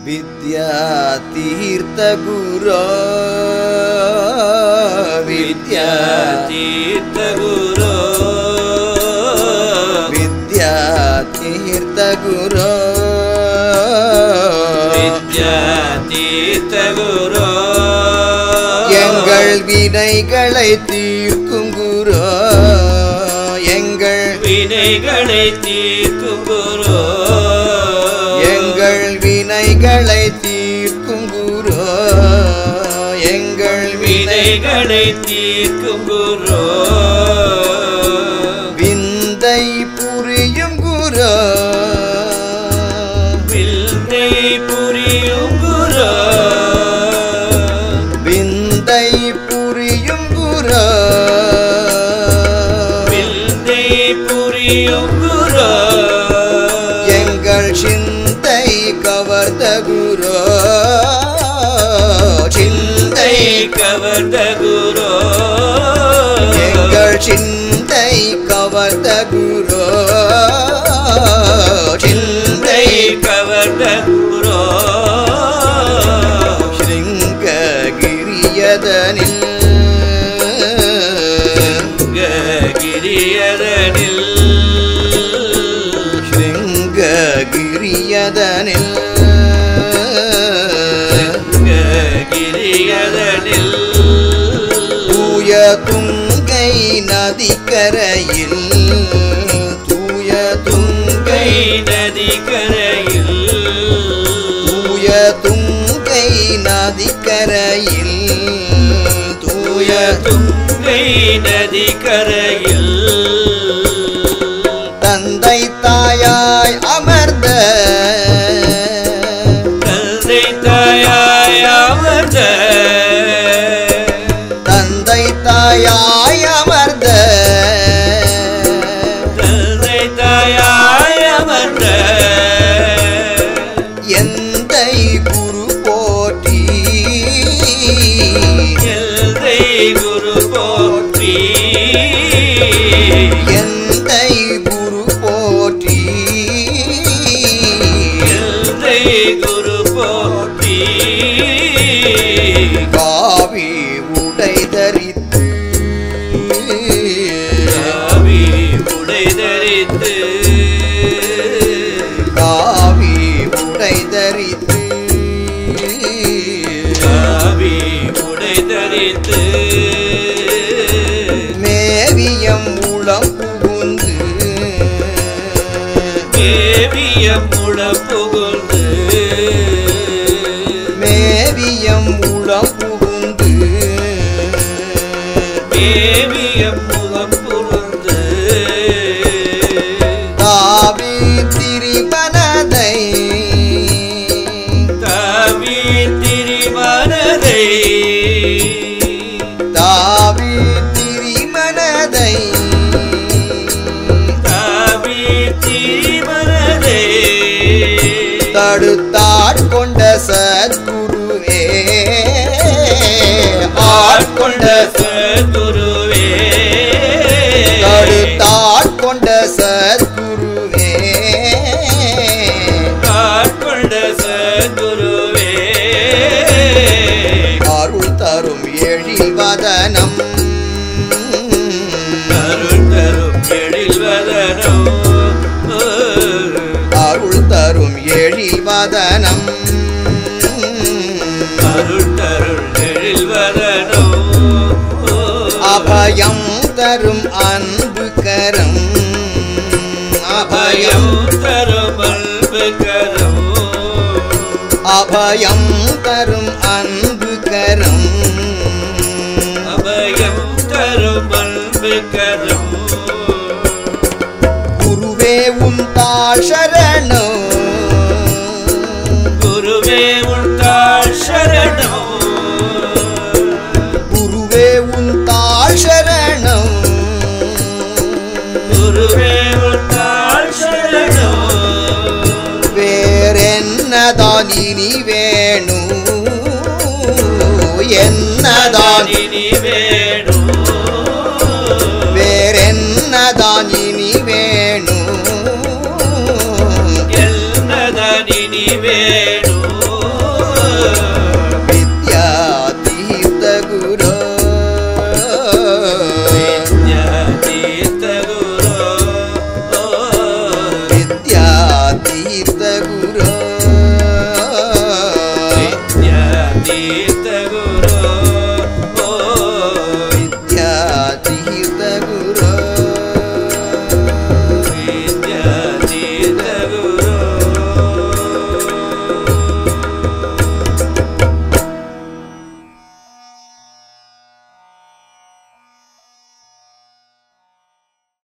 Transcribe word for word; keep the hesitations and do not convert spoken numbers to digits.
विद्या तीर्थ गुरो विद्या तीर्थ गुरो विद्या तीर्थ गुरो विद्या तीर्थ गुरो எங்கள் வினைகளை தீர்க்கும் குரு எங்கள் வினைகளை தீர்க்கும் குரு எங்கள் வினைகளை தீர்க்கும் குரு எங்கள் வினைகளை தீர்க்கும் குரு விந்தை புரியும் குரு விந்தை புரியும் குரு விந்தை புரியும் குரு விந்தை புரியும் குரு எங்கள் சிந்தை கவர்ந்த குரு சிந்தை கவர்ந்த குரு எங்கள் சிந்தை கவர்ந்த குரு சிந்தை கவர்ந்த குரு ஸ்ருங்ககிரியதனில் கிரியதனில் ஸ்ருங்ககிரியதனில் கிரியதனில் தூய துங்கை நதிக்கரையில் தூய துங்கை நதிக்கரையில் தூய துங்கை நதிக்கரையில் தூய துங்கை நதிக்கரையில் தந்தை தாயாய் அமர்ந்த தந்தை தாயாய் அமர்ந்த தந்தை தாயாய் அமர்ந்த தந்தை தாயாய் அமர்ந்த எந்தை குரு போற்றி எந்தை குரு போற்றி எந்தை குரு போற்றி எந்தை குரு போற்றி காவி உடை தரித்து காவி உடை தரித்து காவி உடை தரித்து காவி உடை தரித்து மேவியம் உளம் புகுந்து தேவியம் உள புகுந்து மேவியம் உளம் புகுந்து தேவியம் முகம் புகுந்து தாவி திரிமனதை தாவி திரிமனதை தாவி திரிமனதை தாவி திரிமனதை தடுத்தாட்கொண்ட சத்குருவே ஆட்கொண்ட சத்குருவே தடுத்தாட்கொண்ட சத்குருவே ஆட்கொண்ட சத்குருவே அருள் தரும் எழில் வதனம் அருள் தரும் எழில் வதனம் அருள் தரும் எழில் வதனம் அருள் தருள் எழில் வதனம் அபயம் தரும் அன்பு கரம் அபயம் அபயம் தரும் அன்பு கரம் அபயம் தரும் அன்பு கரம் அபயம் தரும் அன்பு கரம் குருவே உன் தாழ் சரணம் குருவே உண்டாள் சரணம் குருவே உன் தாழ் சரணம் குருவே உண்டாள் சரணம் வேறென்னதான் இனி வேணும் என்னதான் இனி வே